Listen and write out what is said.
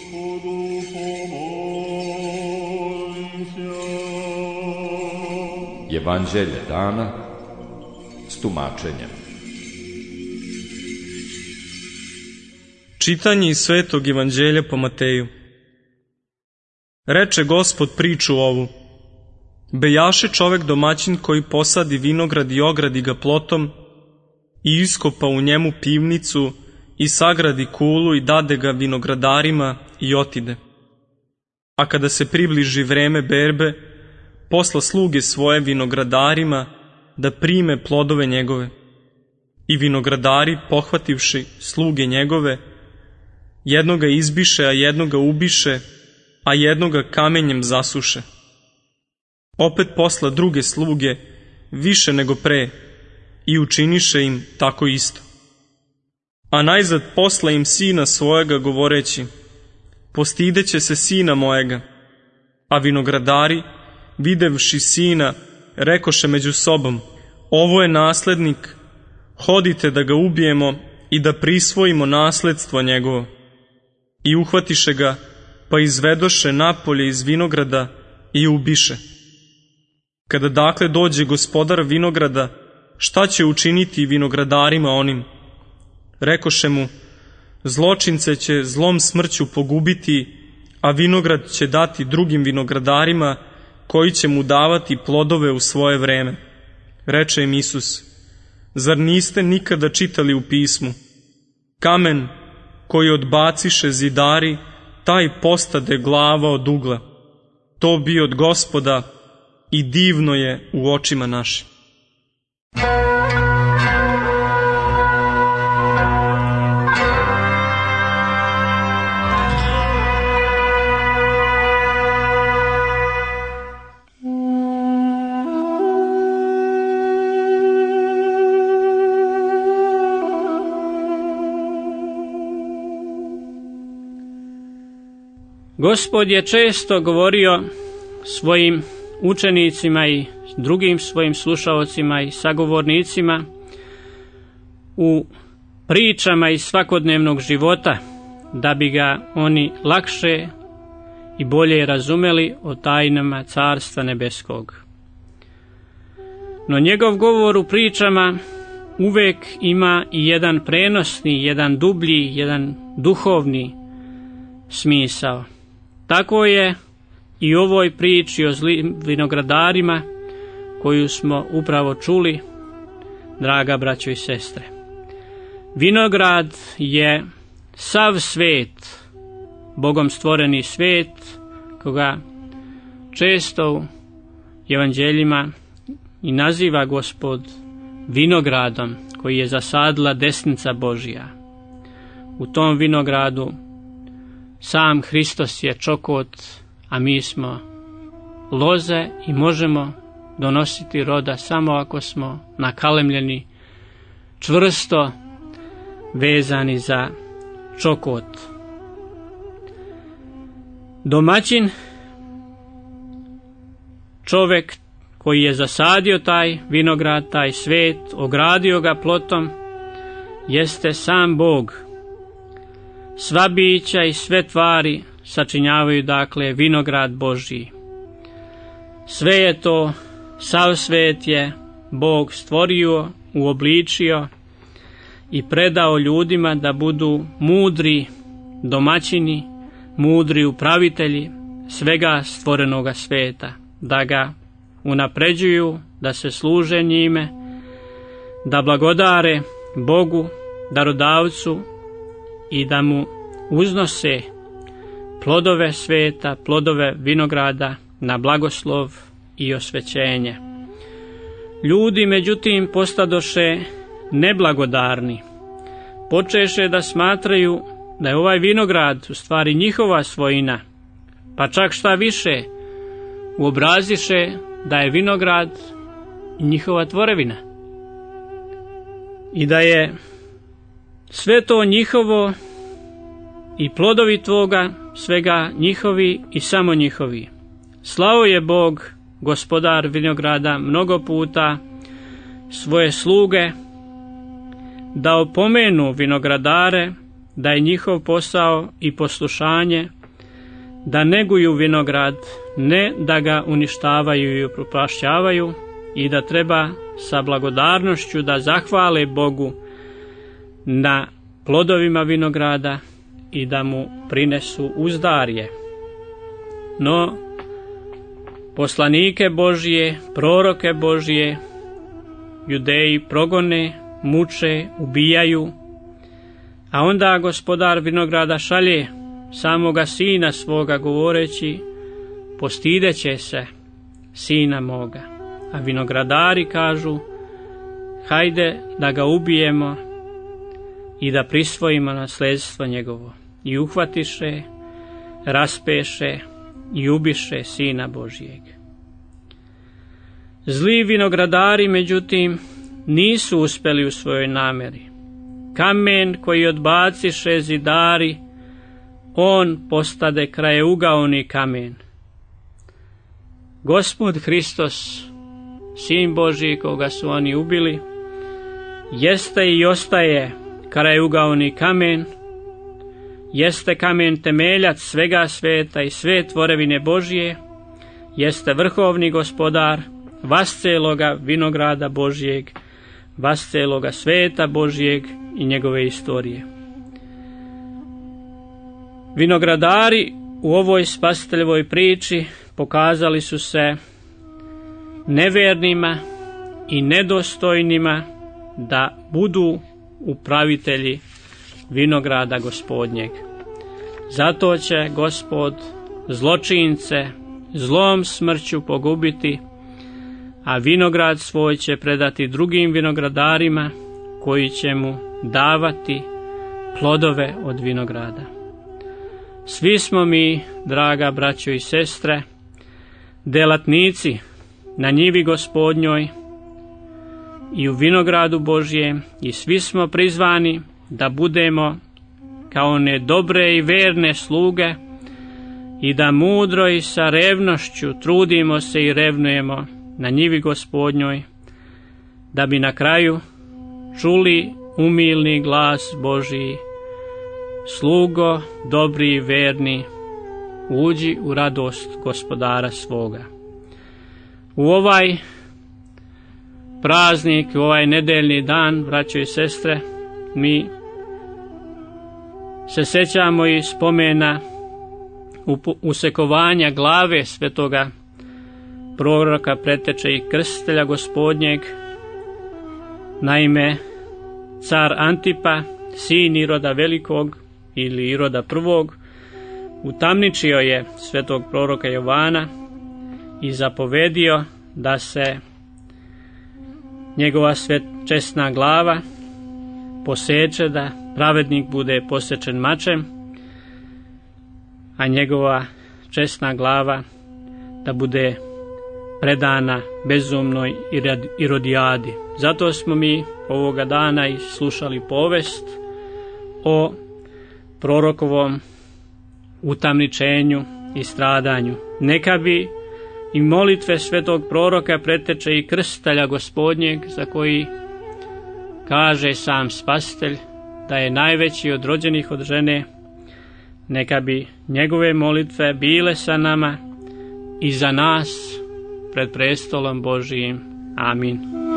Evanđelje dana s tumačenjem. Čitanje iz Svetog Evanđelja po Mateju. Reče Gospod priču ovu: Bejaše čovek domaćin koji posadi vinograd i ogradi ga plotom i iskopa u njemu pivnicu i sagradi kulu i dade ga vinogradarima i otide. A kada se približi vreme berbe, posla sluge svoje vinogradarima da prime plodove njegove. I vinogradari, pohvativši sluge njegove, jednoga izbiše, a jednoga ubiše, a jednoga kamenjem zasuše. Opet posla druge sluge, više nego pre, i učiniše im tako isto. A najzad posla im sina svojega, govoreći: Postideće se sina mojega. A vinogradari, videvši sina, rekoše među sobom: Ovo je naslednik, hodite da ga ubijemo i da prisvojimo nasledstvo njegovo. I uhvatiše ga, pa izvedoše napolje iz vinograda i ubiše. Kada dakle dođe gospodar vinograda, šta će učiniti vinogradarima onim? Rekoše mu: Zločince će zlom smrću pogubiti, a vinograd će dati drugim vinogradarima, koji će mu davati plodove u svoje vreme. Reče im Isus: Zar niste nikada čitali u pismu: Kamen koji odbaciše zidari, taj postade glava od ugla. To bi od Gospoda i divno je u očima našim. Gospod je često govorio svojim učenicima i drugim svojim slušaocima i sagovornicima u pričama iz svakodnevnog života, da bi ga oni lakše i bolje razumeli o tajnama Carstva nebeskog. No njegov govor u pričama uvek ima i jedan prenosni, jedan dublji, jedan duhovni smisao. Tako je i u ovoj priči o zlim vinogradarima koju smo upravo čuli, draga braćo i sestre. Vinograd je sav svet, Bogom stvoreni svet, koga često u evanđeljima i naziva Gospod vinogradom koji je zasadila desnica Božja. U tom vinogradu sam Hristos je čokot, a mi smo loze i možemo donositi roda samo ako smo nakalemljeni, čvrsto vezani za čokot. Domaćin, čovek koji je zasadio taj vinograd, taj svet, ogradio ga plotom, jeste sam Bog. Sva bića i sve tvari sačinjavaju dakle vinograd Božji. Sve je to, sav svet je Bog stvorio, uobličio i predao ljudima da budu mudri domaćini, mudri upravitelji svega stvorenoga sveta, da ga unapređuju, da se služe njime, da blagodare Bogu, darodavcu, i da mu uznose plodove sveta, plodove vinograda na blagoslov i osvećenje. Ljudi, međutim, postadoše neblagodarni. Počeše da smatraju da je ovaj vinograd u stvari njihova svojina, pa čak šta više, uobraziše da je vinograd njihova tvorevina. I da je sve to njihovo i plodovi tvoga, svega njihovi i samo njihovi. Slao je Bog, gospodar vinograda, mnogo puta svoje sluge da opomenu vinogradare da je njihov posao i poslušanje da neguju vinograd, ne da ga uništavaju i upropašćavaju, i da treba sa blagodarnošću da zahvale Bogu na plodovima vinograda i da mu prinesu uzdarje. No, poslanike Božije, proroke Božije, Judeji progone, muče, ubijaju, a onda gospodar vinograda šalje samoga sina svoga govoreći: postideće se sina moga. A vinogradari kažu: hajde da ga ubijemo i da prisvojimo nasledstvo njegovo. I uhvatiše, raspeše i ubiše sina Božijeg. Zli vinogradari, međutim, nisu uspjeli u svojoj namjeri. Kamen koji odbaciše zidari, on postade krajeugaoni kamen. Gospod Hristos, Sin Božji koga su oni ubili, jeste i ostaje krajeugaoni kamen, jeste kamen temeljac svega sveta i sve tvorevine Božje, jeste vrhovni gospodar vasceloga vinograda Božjeg, vasceloga sveta Božjeg i njegove istorije. Vinogradari u ovoj spasiteljevoj priči pokazali su se nevernima i nedostojnima da budu upravitelji vinograda Gospodnjeg. Zato će Gospod zločince zlom smrću pogubiti, a vinograd svoj će predati drugim vinogradarima koji će mu davati plodove od vinograda. Svi smo mi, draga braćo i sestre, delatnici na njivi Gospodnjoj i u vinogradu Božjem, i svi smo prizvani da budemo kao one dobre i verne sluge i da mudro i sa revnošću trudimo se i revnujemo na njivi Gospodnjoj, da bi na kraju čuli umilni glas Božji: slugo, dobri i verni, uđi u radost gospodara svoga. U ovaj praznik, u ovaj nedeljni dan, braćo i sestre, mi se sjećamo i spomena usekovanja glave svetoga proroka, preteče i krstitelja Gospodnjeg. Naime, car Antipa, sin Iroda Velikog ili Iroda prvog, utamničio je svetog proroka Jovana i zapovedio da se njegova česna glava poseče, da pravednik bude posečen mačem, a njegova česna glava da bude predana bezumnoj Irodijadi. Zato smo mi ovoga dana i slušali povest o prorokovom utamničenju i stradanju. Neka bi i molitve svetog proroka preteče i krstitelja Gospodnjeg, za koji kaže sam Spasitelj da je najveći od rođenih od žene. Neka bi njegove molitve bile sa nama i za nas pred prestolom Božijim. Amin.